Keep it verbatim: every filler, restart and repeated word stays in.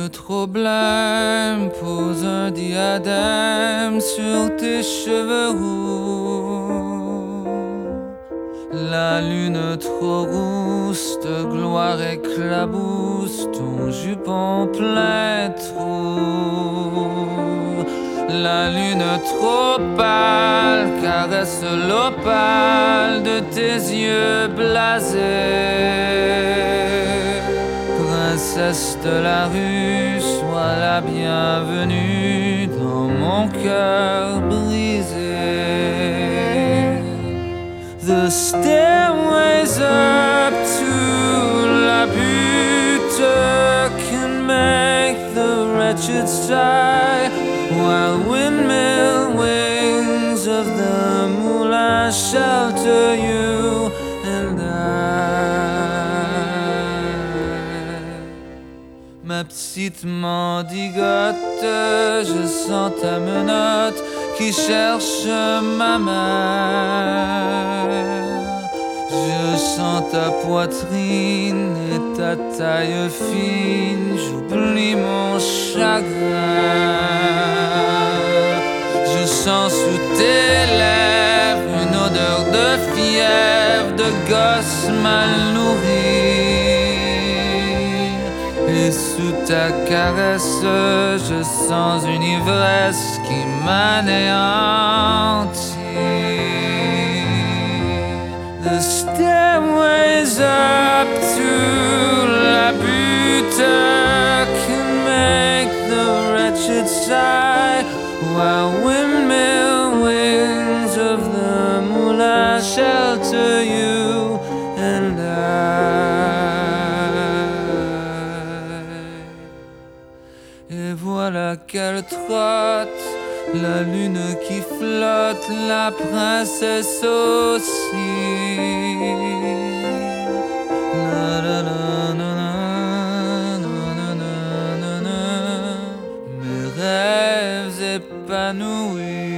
lune trop blême pose un diadème sur tes cheveux roux. La lune trop rousse de gloire éclabousse ton jupon plein trou. La lune trop pâle caresse l'opale de tes yeux blasés. Princesse de la rue, sois la bienvenue dans mon cœur brisé. The stairways up to la butte can make the wretched sigh, while windmill wings of the moulin shelter you and I. Ma petite mendigote, je sens ta menotte qui cherche ma mère. Je sens ta poitrine et ta taille fine, j'oublie mon chagrin. Je sens sous tes lèvres une odeur de fièvre, de gosse mal nourri. Et sous ta caresse, je sens une ivresse qui m'anéantit. The stairways up to la butte can make the wretched sigh, while windmill wings of the moulin shelter you and I. Et voilà qu'elle trotte, la lune qui flotte, la princesse aussi. Na, na, na, na, na, na, na, na, na. Mes rêves épanouis.